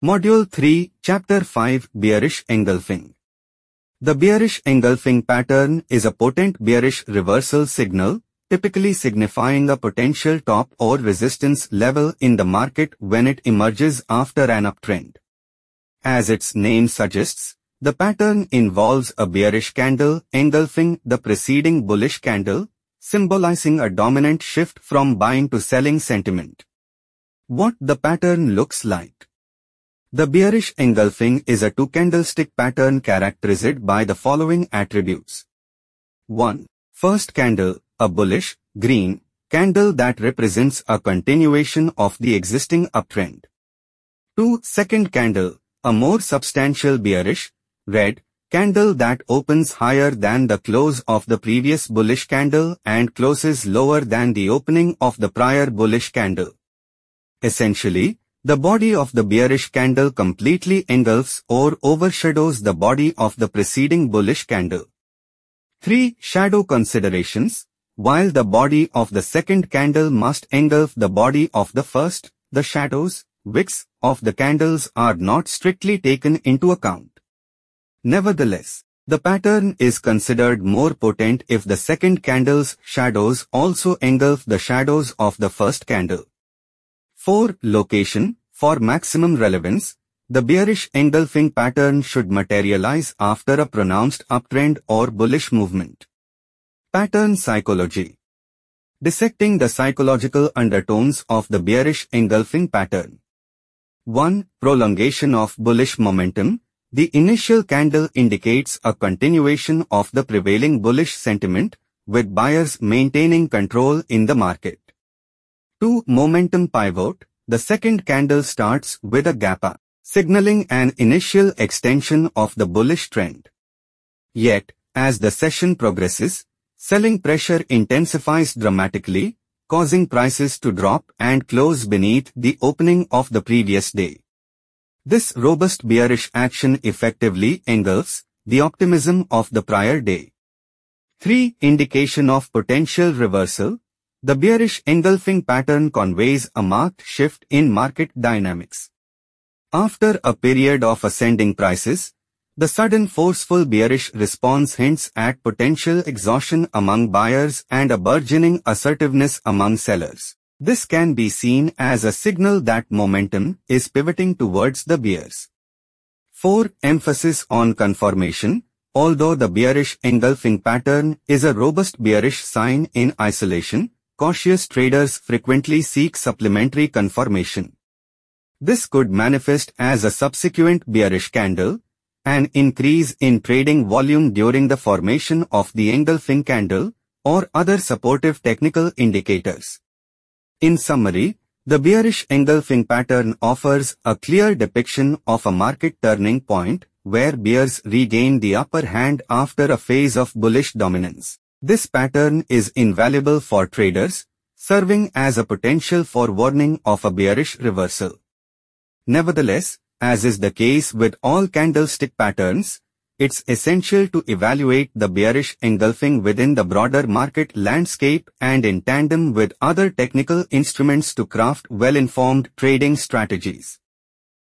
Module 3, Chapter 5, Bearish Engulfing. The bearish engulfing pattern is a potent bearish reversal signal, typically signifying a potential top or resistance level in the market when it emerges after an uptrend. As its name suggests, the pattern involves a bearish candle engulfing the preceding bullish candle, symbolizing a dominant shift from buying to selling sentiment. What the pattern looks like. The bearish engulfing is a two-candlestick pattern characterized by the following attributes. 1. First candle, a bullish, green, candle that represents a continuation of the existing uptrend. 2. Second candle, a more substantial bearish, red, candle that opens higher than the close of the previous bullish candle and closes lower than the opening of the prior bullish candle. Essentially, the body of the bearish candle completely engulfs or overshadows the body of the preceding bullish candle. 3. Shadow considerations. While the body of the second candle must engulf the body of the first, the shadows, wicks, of the candles are not strictly taken into account. Nevertheless, the pattern is considered more potent if the second candle's shadows also engulf the shadows of the first candle. 4. Location. For maximum relevance, the bearish engulfing pattern should materialize after a pronounced uptrend or bullish movement. Pattern psychology. Dissecting the psychological undertones of the bearish engulfing pattern. 1. Prolongation of bullish momentum. The initial candle indicates a continuation of the prevailing bullish sentiment, with buyers maintaining control in the market. 2. Momentum pivot. The second candle starts with a gap up, signaling an initial extension of the bullish trend. Yet, as the session progresses, selling pressure intensifies dramatically, causing prices to drop and close beneath the opening of the previous day. This robust bearish action effectively engulfs the optimism of the prior day. 3. Indication of potential reversal. The bearish engulfing pattern conveys a marked shift in market dynamics. After a period of ascending prices, the sudden forceful bearish response hints at potential exhaustion among buyers and a burgeoning assertiveness among sellers. This can be seen as a signal that momentum is pivoting towards the bears. 4. Emphasis on confirmation. Although the bearish engulfing pattern is a robust bearish sign in isolation, cautious traders frequently seek supplementary confirmation. This could manifest as a subsequent bearish candle, an increase in trading volume during the formation of the engulfing candle, or other supportive technical indicators. In summary, the bearish engulfing pattern offers a clear depiction of a market turning point where bears regain the upper hand after a phase of bullish dominance. This pattern is invaluable for traders, serving as a potential forewarning of a bearish reversal. Nevertheless, as is the case with all candlestick patterns, it's essential to evaluate the bearish engulfing within the broader market landscape and in tandem with other technical instruments to craft well-informed trading strategies.